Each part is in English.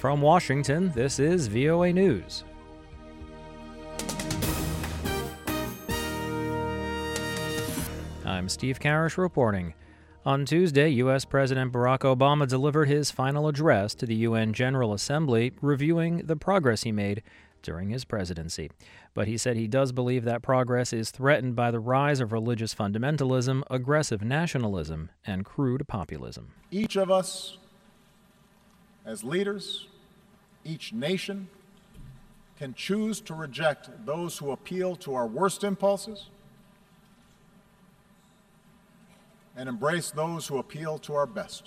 From Washington, this is VOA News. I'm Steve Karish reporting. On Tuesday, U.S. President Barack Obama delivered his final address to the UN General Assembly, reviewing the progress he made during his presidency. But he said he does believe that progress is threatened by the rise of religious fundamentalism, aggressive nationalism, and crude populism. Each of us, as leaders, each nation, can choose to reject those who appeal to our worst impulses and embrace those who appeal to our best.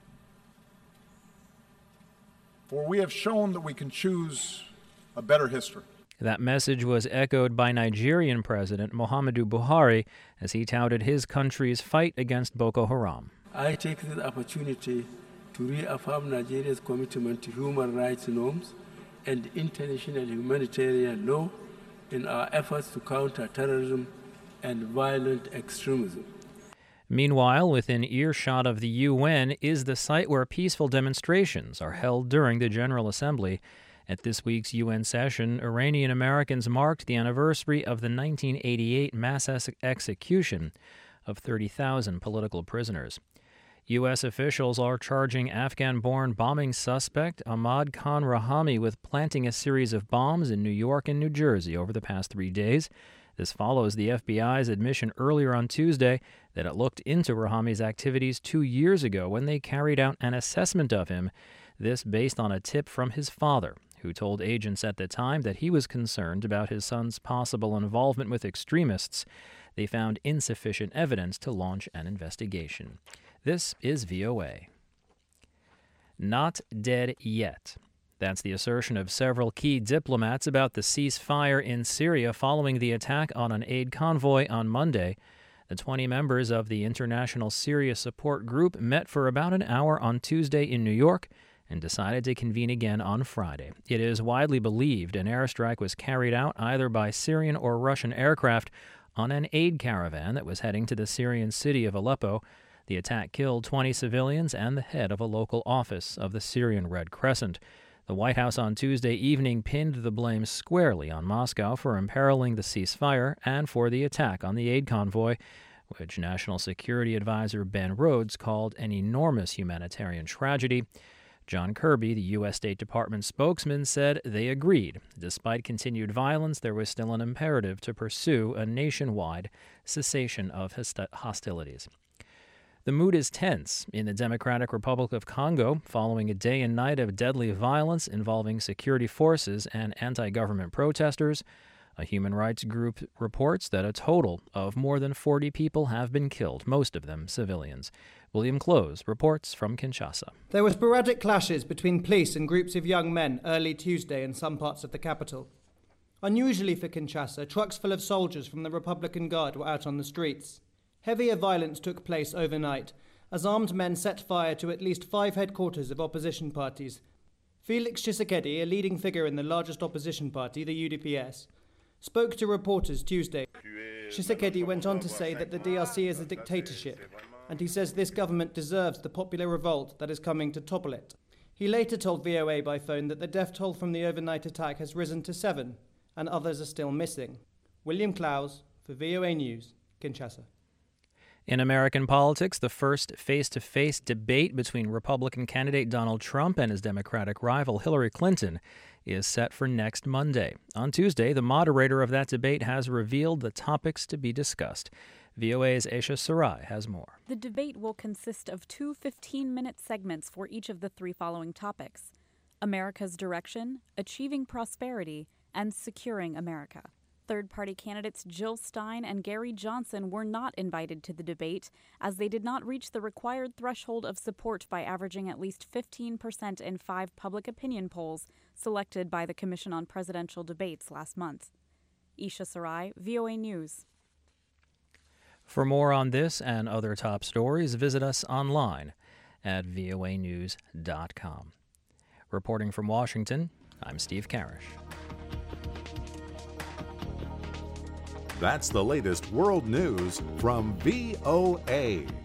For we have shown that we can choose a better history. That message was echoed by Nigerian President Muhammadu Buhari as he touted his country's fight against Boko Haram. I take this opportunity to reaffirm Nigeria's commitment to human rights norms and international humanitarian law in our efforts to counter terrorism and violent extremism. Meanwhile, within earshot of the UN is the site where peaceful demonstrations are held during the General Assembly. At this week's UN session, Iranian Americans marked the anniversary of the 1988 mass execution of 30,000 political prisoners. U.S. officials are charging Afghan-born bombing suspect Ahmad Khan Rahami with planting a series of bombs in New York and New Jersey over the past 3 days. This follows the FBI's admission earlier on Tuesday that it looked into Rahami's activities 2 years ago when they carried out an assessment of him, this based on a tip from his father, who told agents at the time that he was concerned about his son's possible involvement with extremists. They found insufficient evidence to launch an investigation. This is VOA. Not dead yet. That's the assertion of several key diplomats about the ceasefire in Syria following the attack on an aid convoy on Monday. The 20 members of the International Syria Support Group met for about an hour on Tuesday in New York and decided to convene again on Friday. It is widely believed an airstrike was carried out either by Syrian or Russian aircraft on an aid caravan that was heading to the Syrian city of Aleppo. The attack killed 20 civilians and the head of a local office of the Syrian Red Crescent. The White House on Tuesday evening pinned the blame squarely on Moscow for imperiling the ceasefire and for the attack on the aid convoy, which National Security Advisor Ben Rhodes called an enormous humanitarian tragedy. John Kirby, the U.S. State Department spokesman, said they agreed. Despite continued violence, there was still an imperative to pursue a nationwide cessation of hostilities. The mood is tense in the Democratic Republic of Congo following a day and night of deadly violence involving security forces and anti-government protesters. A human rights group reports that a total of more than 40 people have been killed, most of them civilians. William Close reports from Kinshasa. There were sporadic clashes between police and groups of young men early Tuesday in some parts of the capital. Unusually for Kinshasa, trucks full of soldiers from the Republican Guard were out on the streets. Heavier violence took place overnight as armed men set fire to at least 5 headquarters of opposition parties. Felix Tshisekedi, a leading figure in the largest opposition party, the UDPS, spoke to reporters Tuesday. Tshisekedi went on to say that the DRC is a dictatorship, and he says this government deserves the popular revolt that is coming to topple it. He later told VOA by phone that the death toll from the overnight attack has risen to 7, and others are still missing. William Clowes for VOA News, Kinshasa. In American politics, the first face-to-face debate between Republican candidate Donald Trump and his Democratic rival Hillary Clinton is set for next Monday. On Tuesday, the moderator of that debate has revealed the topics to be discussed. VOA's Aisha Sarai has more. The debate will consist of 2 15-minute segments for each of the 3 following topics: America's direction, achieving prosperity, and securing America. Third-party candidates Jill Stein and Gary Johnson were not invited to the debate as they did not reach the required threshold of support by averaging at least 15% in 5 public opinion polls selected by the Commission on Presidential Debates last month. Isha Sarai, VOA News. For more on this and other top stories, visit us online at voanews.com. Reporting from Washington, I'm Steve Karish. That's the latest world news from VOA.